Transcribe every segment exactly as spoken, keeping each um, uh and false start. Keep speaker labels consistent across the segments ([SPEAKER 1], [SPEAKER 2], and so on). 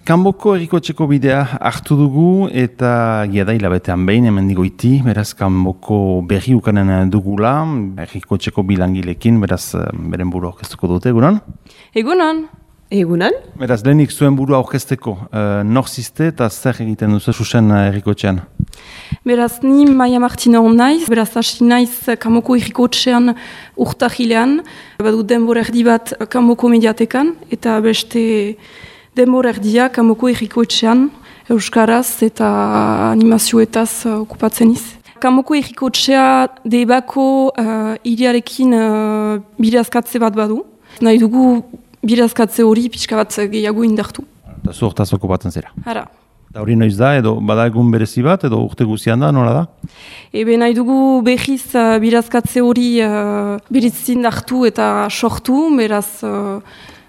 [SPEAKER 1] Kanboko errikotxeko bidea hartu dugu eta giada hilabetean behin hemen digoiti, beraz Kanboko berri ukanen dugula, errikotxeko bilangilekin, beraz beren buru aurkeztuko dute, egunon?
[SPEAKER 2] Egunon. Egunon.
[SPEAKER 1] Beraz, lehenik zuen buru aurkezteko, uh, nor ziste eta zer egiten duzu zuzen errikotxean?
[SPEAKER 2] Beraz, ni Maia Martina hon naiz, beraz hasi naiz Kanboko errikotxean urtahilean, badu denbora erdi bat Kanboko mediatekan, eta beste denbora erdia Kanboko errikotxean, euskaraz eta animazioetaz okupatzen iz. Kanboko errikotxea Debako uh, iriarekin uh, birazkatze bat badu. Nahi dugu birazkatze hori pixka bat gehiago indartu.
[SPEAKER 1] Eta zu hortaz okupatzen zera.
[SPEAKER 2] Hara.
[SPEAKER 1] Eta hori noiz da, edo bada egun berezi bat, edo urte guzian da, nola da?
[SPEAKER 2] Ebe nahi dugu behiz uh, birazkatze hori uh, beritzin dartu eta sortu, beraz uh,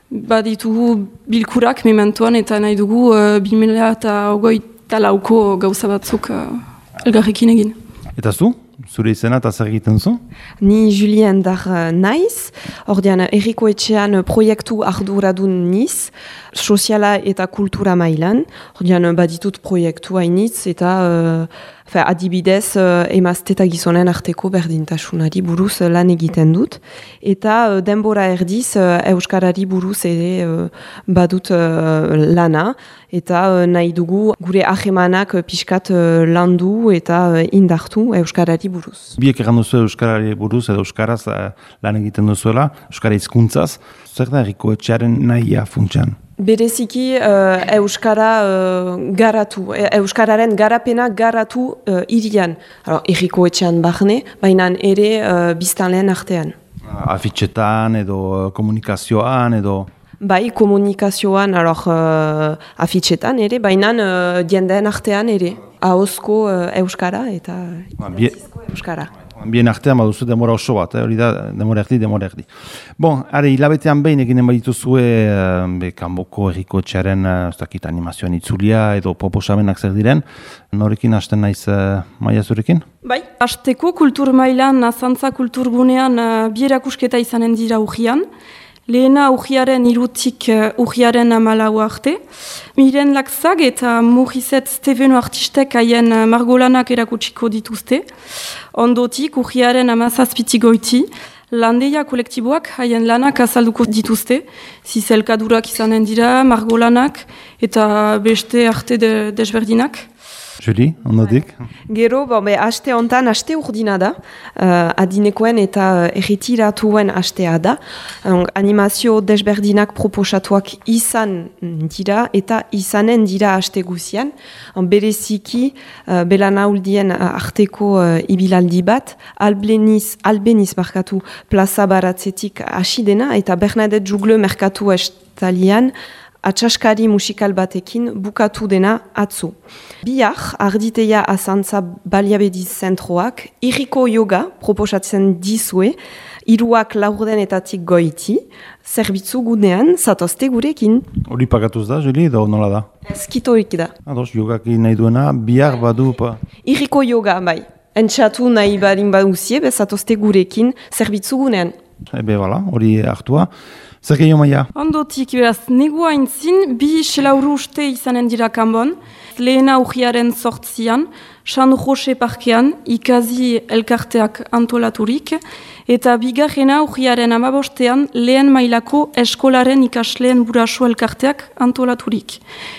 [SPEAKER 2] baditugu bilkurak mementoan eta nahi dugu uh, bimela eta ogoita lauko gauza batzuk uh, elgarrekin egin.
[SPEAKER 1] Eta zu? Zure izena eta zer egiten zu?
[SPEAKER 3] Ni Julien Dar naiz, ordean errikoetxean proiektu arduradun niz, soziala eta kultura mailan, ordean baditut proiektu hainitz eta uh, fe, adibidez uh, emazte eta gizonen arteko berdintasunari buruz lan egiten dut, eta uh, denbora erdiz uh, euskarari buruz ere uh, badut uh, lana, eta uh, nahi dugu gure ahemanak uh, pixkat uh, landu eta uh, indartu euskarari buruz.
[SPEAKER 1] Biek egan duzu euskarari buruz edo euskaraz uh, lan egiten duzuela, euskara hizkuntzaz, zer da errikoetxearen nahia funtsan?
[SPEAKER 3] Bereziki uh, euskara uh, garatu, e, euskararen garapena garatu uh, irian. Errikoetxean barne, baina ere uh, biztanleen artean.
[SPEAKER 1] Afitxetan edo komunikazioan edo...
[SPEAKER 3] Bai, komunikazioan, alor, uh, afitxetan ere, baina uh, diendeen artean ere. Ahozko uh, euskara eta idatzizko euskara.
[SPEAKER 1] Bien artean baduzu demora oso bat, hori eh? da, demora erdi, demora erdi. Bon, are, hilabetean behin eginen badituzue uh, Kanboko errikotxearen uh, animazioan itzulia edo proposamenak zer diren. Norekin hasten naiz uh, Maia zurekin?
[SPEAKER 2] Bai, hasteko kultur mailan, azantza kulturgunean uh, bi erakusketa izanen dira urrian. Lehena urriaren irutik uh, urriaren amalau arte. Miren Lakzag eta Murrizet Steveno artistek haien uh, margolanak erakutsiko dituzte. Ondotik urriaren amazazpitik goiti, Landeia kolektiboak haien lanak azalduko dituzte. Zizelkadurak izanen dira, margolanak eta beste arte de, desberdinak.
[SPEAKER 1] Juli, ondotik?
[SPEAKER 3] Gero, bo, be, aste hontan, aste urdina da, uh, adinekoen eta uh, erretiratuen astea da. Um, animazio desberdinak proposatuak izan dira eta izanen dira aste guzian. Um, bereziki, uh, belanaudien uh, arteko uh, ibilaldi bat, albeniz, albeniz markatu plaza baratzetik asidena eta Bernadette Jugle merkatu estalian, atxaskari musikal batekin bukatu dena atzo. Bihar, arditeia azantza baliabedi zentroak, irriko yoga proposatzen dizue, hiruak laurdenetatik goiti, zerbitzu gunean, zatozte gurekin.
[SPEAKER 1] Hori pakatuz da, Juli, edo nola da?
[SPEAKER 3] Ezkitoik da.
[SPEAKER 1] Ados, yogaki nahi duena, bihar badu pa...
[SPEAKER 3] Irriko yoga, bai. Entxatu nahi barin baduzie, bezatozte gurekin, zerbitzu gunean.
[SPEAKER 1] Ebe, bala, hori hartua. Zer gehiago Maia?
[SPEAKER 2] Ondotik, beraz, negua intzin, bi selauru uste izanen dira Kanbon. Lehena urriaren sortzian, San Jose Parkean, ikazi elkarteak antolaturik, eta bigarrena urriaren amabostean, lehen mailako eskolaren ikasleen buraso elkarteak antolaturik.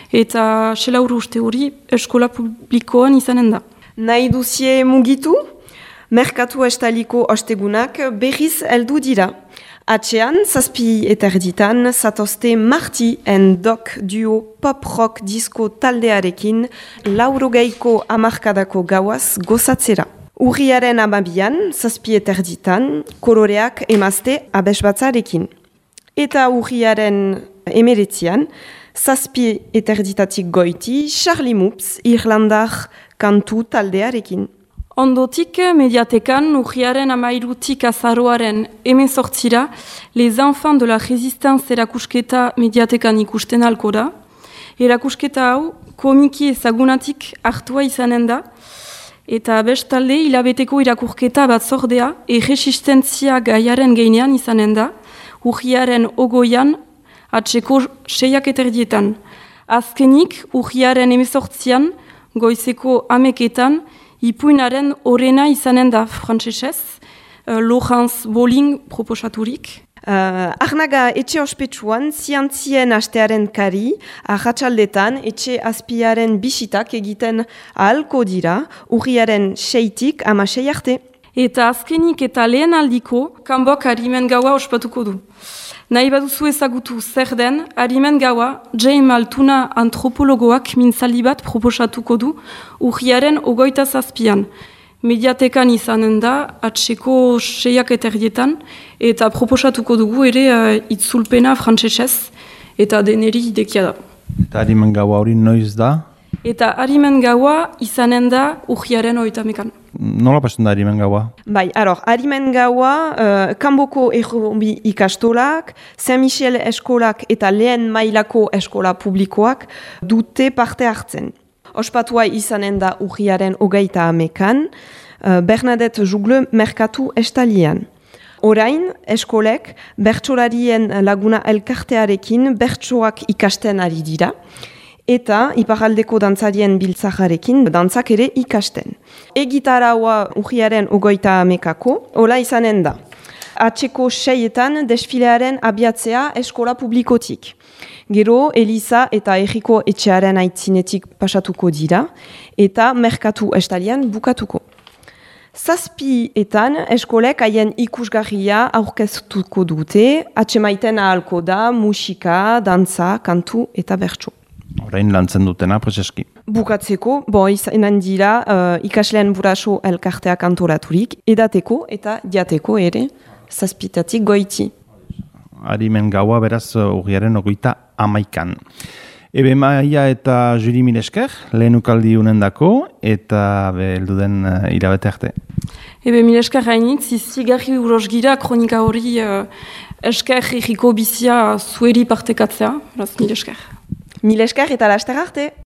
[SPEAKER 2] Eta selauru uste hori eskola publikoan izanen da.
[SPEAKER 3] Nahi duzie mugitu? Merkatu estaliko ostegunak berriz heldu dira. Atxean, zazpi eta erditan, zatozte Marti en Doc duo pop-rock disko taldearekin laurogeiko amarkadako gauaz gozatzera. Urriaren amabian, zazpi eta erditan, koloreak emazte abesbatzarekin. Eta urriaren emeretzian, zazpi eta erditatik goiti, Charlie Moops, Irlandar kantu taldearekin.
[SPEAKER 2] Ondotik, mediatekan, urriaren amairutik azaroaren emezortzira, Les Enfants de la Résistance erakusketa mediatekan ikusten alko da. Erakusketa hau, komiki ezagunatik hartua izanen da, eta bestalde, hilabeteko irakurketa bat zordea, erresistentzia gaiaren gainean izanen da, urriaren ogoian, atxeko seiak eterdietan. Azkenik, urriaren emezortzian, goizeko ameketan, ipuinaren orena izanen da frantsesez, uh, Laurence Bolling proposaturik.
[SPEAKER 3] Uh, Arnaga etxe ospetsuan, zientzien astearen kari, ahatsaldetan etxe azpiaren bisitak egiten ahalko dira, urriaren seitik amasei arte.
[SPEAKER 2] Eta azkenik eta lehen aldiko, kanbok harimen gaua ospatuko du. Nahi baduzu ezagutu zer den, harimen gaua, Jaime Altuna antropologoak mintzaldi bat proposatuko du urriaren ogoita zazpian. Mediatekan izanen da, atseko seiak eterdietan, eta proposatuko dugu ere uh, itzulpena frantsesez, eta deneri idekia da.
[SPEAKER 1] Eta harimen gaua hori noiz da?
[SPEAKER 2] Eta harimen gaua izanen da urriaren oitamekan.
[SPEAKER 1] Nola pasen da harimen gaua?
[SPEAKER 3] Bai, aror, harimen gaua, uh, kanboko errobi ikastolak, Saint-Michel eskolak eta lehen mailako eskola publikoak dute parte hartzen. Ospatua izanen da urriaren hogeita amekan, uh, Bernadette Jugle merkatu estalian. Orain, eskolek bertsolarien laguna elkartearekin bertsoak ikasten ari dira, eta iparaldeko dantzarien biltzajarekin dantzak ere ikasten. Egitaraua urriaren hogeita amekako, hola izanen da. Atseko seietan desfilearen abiatzea eskola publikotik. Gero, Eliza eta Erriko etxearen aitzinetik pasatuko dira, eta merkatu estalian bukatuko. Zazpietan eskolek haien ikusgarria aurkeztuko dute, atsemaiten ahalko da musika, dantza, kantu eta bertso.
[SPEAKER 1] Orain lantzen dutena, prezeski.
[SPEAKER 3] Bukatzeko, bo izanen dira uh, ikasleen buraso elkarteak antolaturik, edateko eta jateko ere, zazpitatik goiti.
[SPEAKER 1] Harimen gaua beraz urriaren ogoita amaikan. Ebe Maia eta Juli Milesker, lehen ukaldi unendako, eta beheldu den uh, irabete arte.
[SPEAKER 2] Ebe Milesker hainitz, izigarri uros gira kronika hori uh, esker egiko bizia zueri partekatzea, beraz Milesker.
[SPEAKER 3] Milesker eta laster arte!